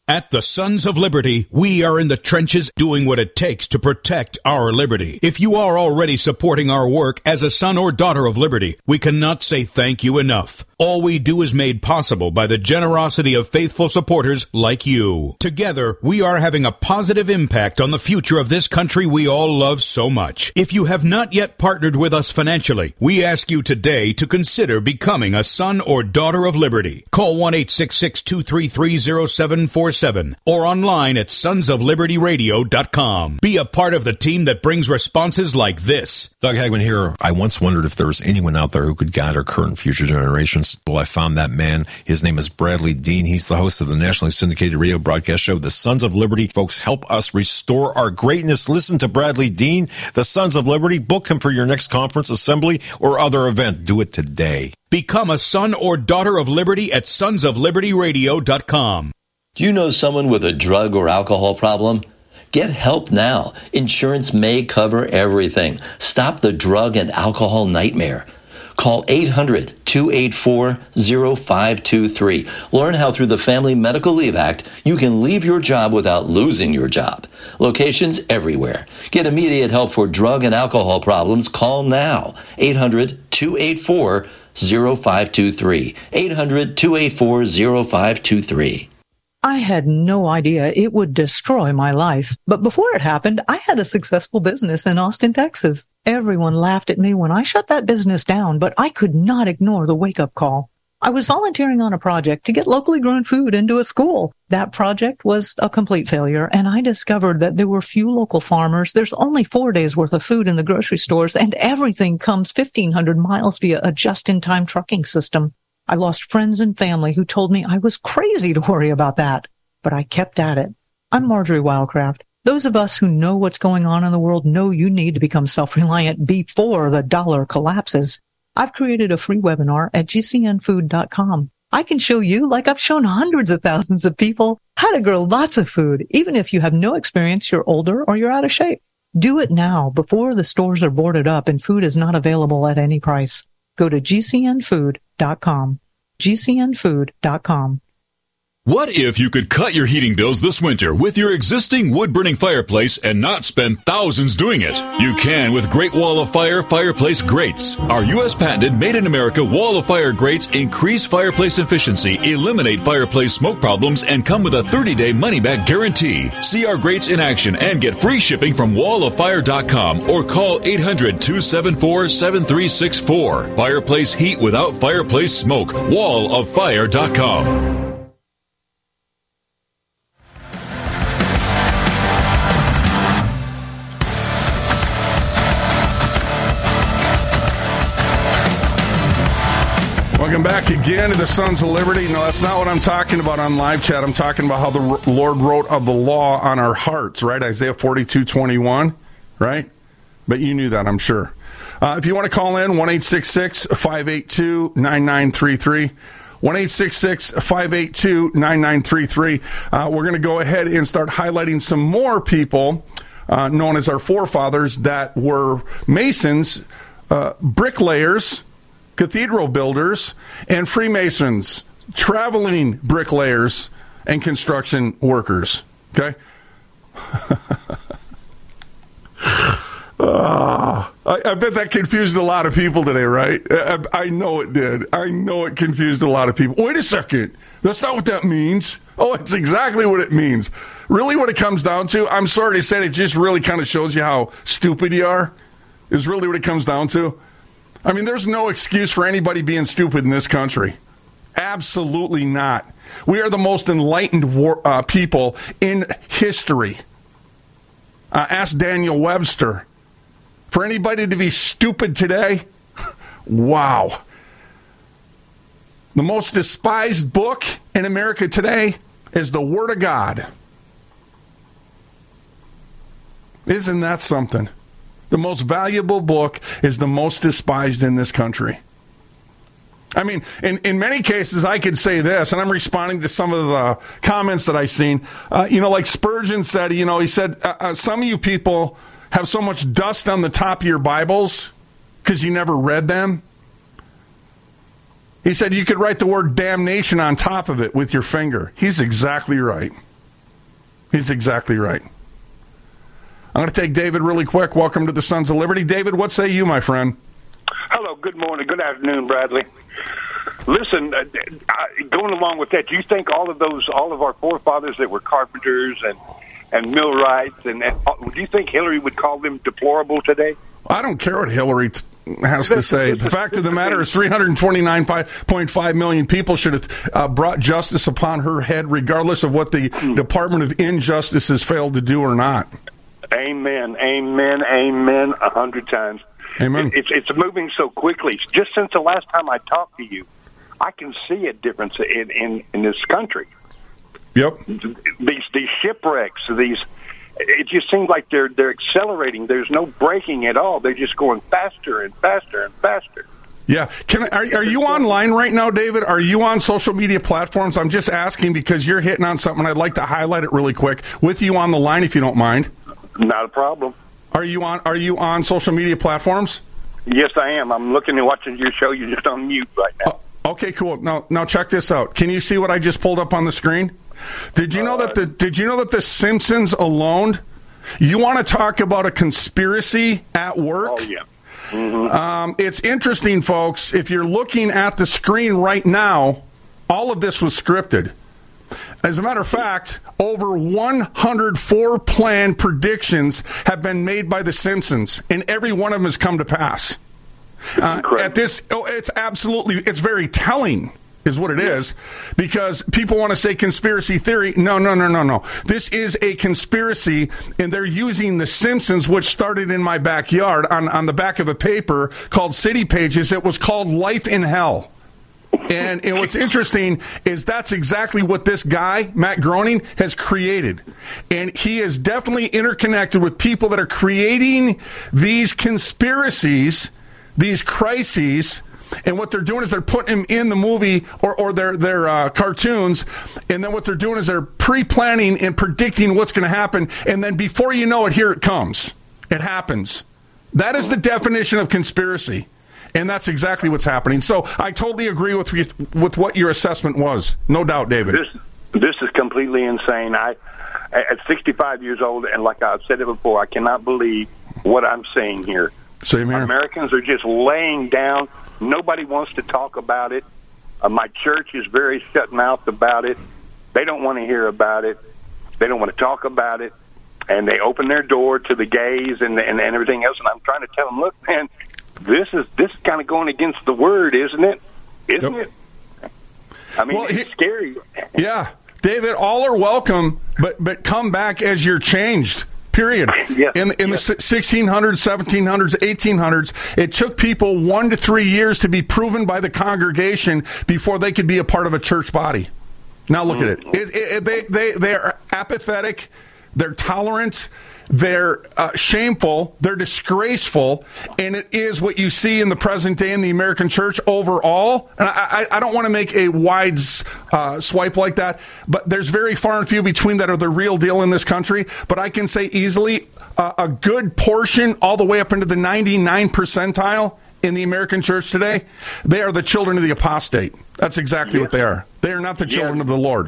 At the Sons of Liberty, we are in the trenches doing what it takes to protect our liberty. If you are already supporting our work as a son or daughter of liberty, we cannot say thank you enough. All we do is made possible by the generosity of faithful supporters like you. Together, we are having a positive impact on the future of this country we all love so much. If you have not yet partnered with us financially, we ask you today to consider becoming a son or daughter of liberty. Call one eight six six, two three three, zero seven four seven or online at sons of liberty radio dot com. Be a part of the team that brings responses like this. Doug Hagman here. I once wondered if there was anyone out there who could guide our current and future generations. Well, I found that man. His name is Bradley Dean. He's the host of the nationally syndicated radio broadcast show, The Sons of Liberty. Folks, help us restore our greatness. Listen to Bradley Dean, The Sons of Liberty. Book him for your next conference, assembly, or other event. Do it today. Become a son or daughter of liberty at sons of liberty radio dot com. Do you know someone with a drug or alcohol problem? Get help now. Insurance may cover everything. Stop the drug and alcohol nightmare. Call eight hundred, two eight four, zero five two three. Learn how through the Family Medical Leave Act, you can leave your job without losing your job. Locations everywhere. Get immediate help for drug and alcohol problems. Call now. eight hundred, two eight four, zero five two three. eight hundred, two eight four, zero five two three. I had no idea it would destroy my life. But before it happened, I had a successful business in Austin, Texas. Everyone laughed at me when I shut that business down, but I could not ignore the wake-up call. I was volunteering on a project to get locally grown food into a school. That project was a complete failure, and I discovered that there were few local farmers. There's only four days worth of food in the grocery stores, and everything comes fifteen hundred miles via a just-in-time trucking system. I lost friends and family who told me I was crazy to worry about that, but I kept at it. I'm Marjorie Wildcraft. Those of us who know what's going on in the world know you need to become self-reliant before the dollar collapses. I've created a free webinar at G C N food dot com. I can show you, like I've shown hundreds of thousands of people, how to grow lots of food, even if you have no experience, you're older, or you're out of shape. Do it now before the stores are boarded up and food is not available at any price. Go to G C N food dot com. G C N food dot com. What if you could cut your heating bills this winter with your existing wood-burning fireplace and not spend thousands doing it? You can with Great Wall of Fire fireplace grates. Our U S patented made-in-America Wall of Fire grates increase fireplace efficiency, eliminate fireplace smoke problems, and come with a thirty-day money-back guarantee. See our grates in action and get free shipping from wall of fire dot com or call eight hundred, two seven four, seven three six four. Fireplace heat without fireplace smoke. wall of fire dot com. Welcome back again to the Sons of Liberty. No, that's not what I'm talking about on live chat. I'm talking about how the Lord wrote of the law on our hearts, right? Isaiah forty-two twenty-one, right? But you knew that, I'm sure. Uh, if you want to call in, one eight six six, five eight two, nine nine three three. one eight six six, five eight two, nine nine three three. Uh, we're going to go ahead and start highlighting some more people uh, known as our forefathers that were Masons, uh, bricklayers, cathedral builders, and Freemasons, traveling bricklayers, and construction workers. Okay? uh, I, I bet that confused a lot of people today, right? I, I know it did. I know it confused a lot of people. Wait a second. That's not what that means. Oh, it's exactly what it means. Really what it comes down to, I'm sorry to say, it just really kind of shows you how stupid you are, is really what it comes down to. I mean, there's no excuse for anybody being stupid in this country. Absolutely not. We are the most enlightened war, uh, people in history. Uh, ask Daniel Webster. For anybody to be stupid today, wow. The most despised book in America today is the Word of God. Isn't that something? The most valuable book is the most despised in this country. I mean, in, in many cases, I could say this, and I'm responding to some of the comments that I've seen. Uh, you know, like Spurgeon said, you know, he said, uh, uh, some of you people have so much dust on the top of your Bibles because you never read them. He said you could write the word damnation on top of it with your finger. He's exactly right. He's exactly right. I'm going to take David really quick. Welcome to the Sons of Liberty. David, what say you, my friend? Hello, good morning, good afternoon, Bradley. Listen, uh, going along with that, do you think all of those, all of our forefathers that were carpenters and, and millwrights, and, and do you think Hillary would call them deplorable today? I don't care what Hillary t- has to say. The fact of the matter is three hundred twenty-nine point five million people should have uh, brought justice upon her head, regardless of what the mm. Department of Injustice has failed to do or not. Amen, amen, amen, a hundred times. Amen. It, it's, it's moving so quickly. Just since the last time I talked to you, I can see a difference in, in, in this country. Yep. These these shipwrecks, these it just seems like they're they're accelerating. There's no braking at all. They're just going faster and faster and faster. Yeah. Can I, are, are you online right now, David? Are you on social media platforms? I'm just asking because you're hitting on something. I'd like to highlight it really quick with you on the line, if you don't mind. Not a problem. Are you on? Are you on social media platforms? Yes, I am. I'm looking and watching your show. You're just on mute right now. Uh, okay, cool. Now, now check this out. Can you see what I just pulled up on the screen? Did you know that the Did you know that the Simpsons alone? You want to talk about a conspiracy at work? Oh yeah. Mm-hmm. Um, it's interesting, folks. If you're looking at the screen right now, all of this was scripted. As a matter of fact, over one hundred four planned predictions have been made by The Simpsons, and every one of them has come to pass. Uh, at this, oh, it's absolutely, it's very telling, is what it is, because people want to say conspiracy theory. No, no, no, no, no. This is a conspiracy, and they're using The Simpsons, which started in my backyard on, on the back of a paper called City Pages. It was called Life in Hell. And, and what's interesting is that's exactly what this guy, Matt Groening, has created. And he is definitely interconnected with people that are creating these conspiracies, these crises. And what they're doing is they're putting him in the movie or, or their, their uh, cartoons. And then what they're doing is they're pre-planning and predicting what's going to happen. And then before you know it, here it comes. It happens. That is the definition of conspiracy. And that's exactly what's happening. So I totally agree with with what your assessment was. No doubt, David. This this is completely insane. I, at sixty-five years old, and like I've said it before, I cannot believe what I'm seeing here. Same here. Americans are just laying down. Nobody wants to talk about it. Uh, my church is very shut-mouthed about it. They don't want to hear about it. They don't want to talk about it. And they open their door to the gays and, and, and everything else. And I'm trying to tell them, look, man, This is this is kind of going against the word, isn't it? Isn't yep. it? I mean, well, it's he, scary. Yeah, David, all are welcome, but but come back as you're changed. Period. Yes. In in yes. the sixteen hundreds, seventeen hundreds, eighteen hundreds, it took people one to three years to be proven by the congregation before they could be a part of a church body. Now look mm-hmm. at it. It, it. They they they are apathetic. They're tolerant. They're uh, shameful, they're disgraceful, and it is what you see in the present day in the American church overall. And I, I, I don't want to make a wide uh, swipe like that, but there's very far and few between that are the real deal in this country. But I can say easily uh, a good portion, all the way up into the ninety-nine percentile in the American church today, they are the children of the apostate. That's exactly yes. what they are. They are not the children yes. of the Lord.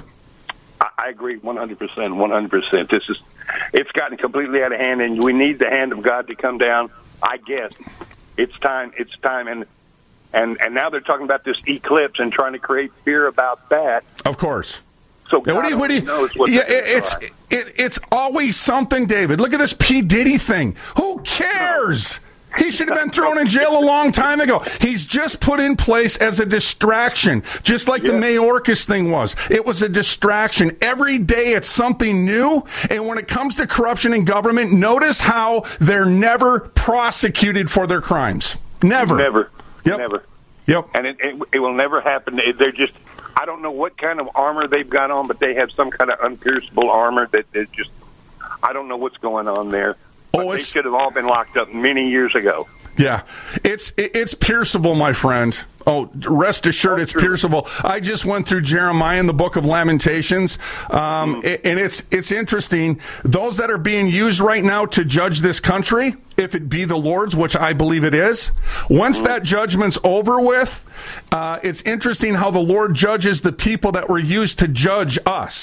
I agree one hundred percent, one hundred percent. This is, it's gotten completely out of hand, and we need the hand of God to come down. I guess it's time. It's time, and and and now they're talking about this eclipse and trying to create fear about that. Of course. So God yeah, what do you, what do you, knows what yeah, it's it, it's always something, David. Look at this P. Diddy thing. Who cares? He should have been thrown in jail a long time ago. He's just put in place as a distraction, just like yeah. the Mayorkas thing was. It was a distraction. Every day it's something new. And when it comes to corruption in government, notice how they're never prosecuted for their crimes. Never. Never. Yep. Never. Yep. And it, it, it will never happen. They're just, I don't know what kind of armor they've got on, but they have some kind of unpierceable armor that is just, I don't know what's going on there. Oh, they should have all been locked up many years ago. Yeah, it's it's pierceable, my friend. Oh, rest assured, it's pierceable. I just went through Jeremiah in the book of Lamentations, um, mm. and it's it's interesting. Those that are being used right now to judge this country, if it be the Lord's, which I believe it is, once mm. that judgment's over with, uh, it's interesting how the Lord judges the people that were used to judge us.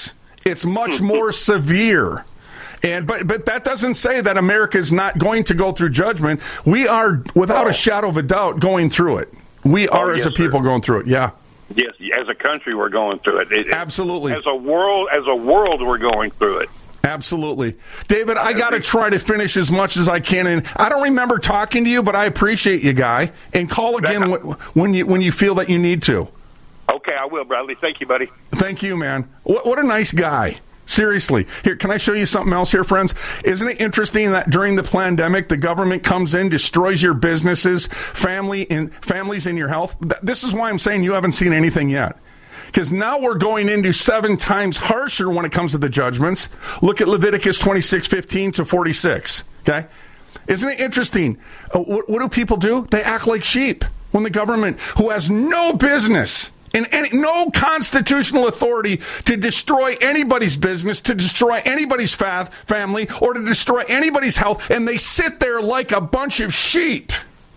It's much more severe. And but but that doesn't say that America is not going to go through judgment. We are, without a shadow of a doubt, going through it. We are, oh, as yes, a people, sir. going through it. Yeah. Yes, as a country, we're going through it. it. Absolutely. As a world, as a world, we're going through it. Absolutely. David, I got to try to finish as much as I can. And I don't remember talking to you, but I appreciate you, Guy. And call again when you when you feel that you need to. Okay, I will, Bradley. Thank you, buddy. Thank you, man. What, what a nice guy. Seriously. Here, can I show you something else here, friends? Isn't it interesting that during the pandemic, the government comes in, destroys your businesses, family and families, and your health? This is why I'm saying you haven't seen anything yet. Because now we're going into seven times harsher when it comes to the judgments. Look at Leviticus twenty-six fifteen to forty-six. Okay? Isn't it interesting? Uh, what, what do people do? They act like sheep when the government, who has no business and any, no constitutional authority to destroy anybody's business, to destroy anybody's fa- family, or to destroy anybody's health, and they sit there like a bunch of sheep.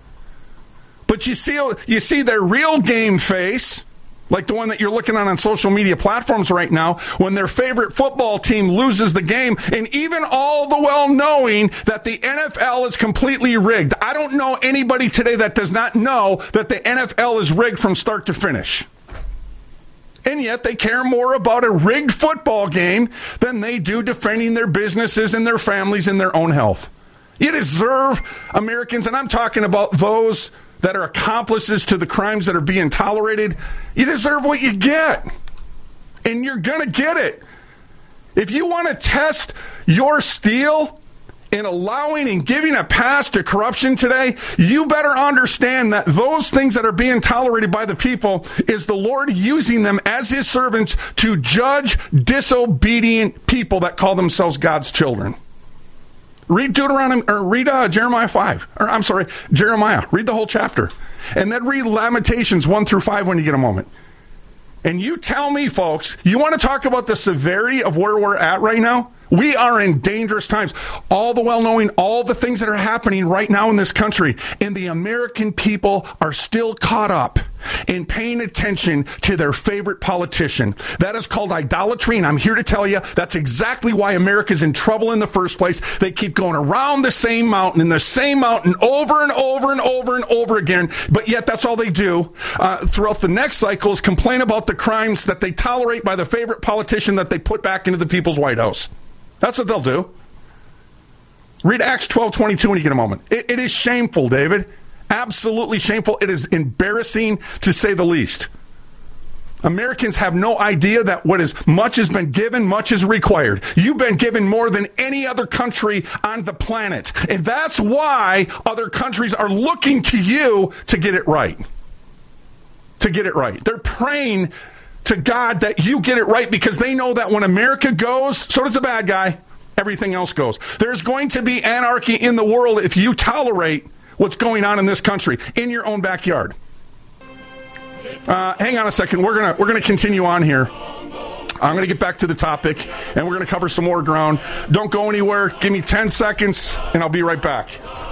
But you see, you see their real game face, like the one that you're looking on on social media platforms right now, when their favorite football team loses the game, and even all the well knowing that the N F L is completely rigged. I don't know anybody today that does not know that the N F L is rigged from start to finish. And yet they care more about a rigged football game than they do defending their businesses and their families and their own health. You deserve, Americans, and I'm talking about those that are accomplices to the crimes that are being tolerated, you deserve what you get. And you're going to get it. If you want to test your steel in allowing and giving a pass to corruption today, you better understand that those things that are being tolerated by the people is the Lord using them as his servants to judge disobedient people that call themselves God's children. Read Deuteronomy, or read uh, Jeremiah five, or I'm sorry, Jeremiah. Read the whole chapter. And then read Lamentations one through five when you get a moment. And you tell me, folks, you want to talk about the severity of where we're at right now? We are in dangerous times. All the well-knowing, all the things that are happening right now in this country, and the American people are still caught up in paying attention to their favorite politician. That is called idolatry, and I'm here to tell you that's exactly why America's in trouble in the first place. They keep going around the same mountain and the same mountain over and over and over and over again, but yet that's all they do uh, throughout the next cycle is complain about the crimes that they tolerate by the favorite politician that they put back into the people's White House. That's what they'll do. Read Acts twelve twenty-two when you get a moment. It, it is shameful, David. Absolutely shameful. It is embarrassing, to say the least. Americans have no idea that what is much has been given, much is required. You've been given more than any other country on the planet. And that's why other countries are looking to you to get it right. To get it right. They're praying to God that you get it right, because they know that when America goes, so does the bad guy. Everything else goes. There's going to be anarchy in the world if you tolerate what's going on in this country in your own backyard. Uh, hang on a second. We're gonna we're gonna continue on here. I'm gonna get back to the topic, and we're gonna cover some more ground. Don't go anywhere. Give me ten seconds, and I'll be right back.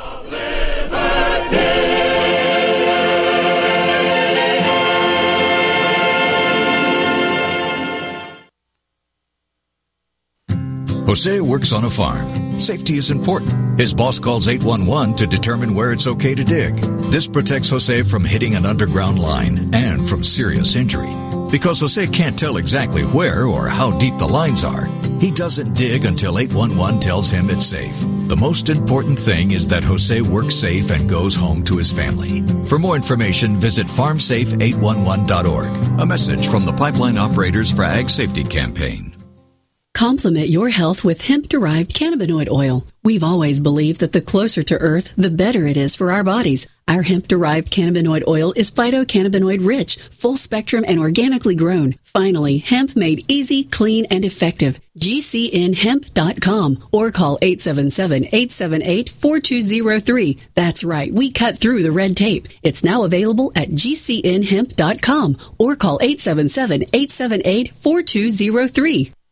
Jose works on a farm. Safety is important. His boss calls eight one one to determine where it's okay to dig. This protects Jose from hitting an underground line and from serious injury. Because Jose can't tell exactly where or how deep the lines are, he doesn't dig until eight one one tells him it's safe. The most important thing is that Jose works safe and goes home to his family. For more information, visit farm safe eight one one dot org. A message from the Pipeline Operators for Ag Safety Campaign. Complement your health with hemp-derived cannabinoid oil. We've always believed that the closer to Earth, the better it is for our bodies. Our hemp-derived cannabinoid oil is phytocannabinoid-rich, full-spectrum, and organically grown. Finally, hemp made easy, clean, and effective. G C N hemp dot com or call eight seven seven, eight seven eight, four two zero three. That's right, we cut through the red tape. It's now available at G C N hemp dot com or call eight seven seven, eight seven eight, four two zero three.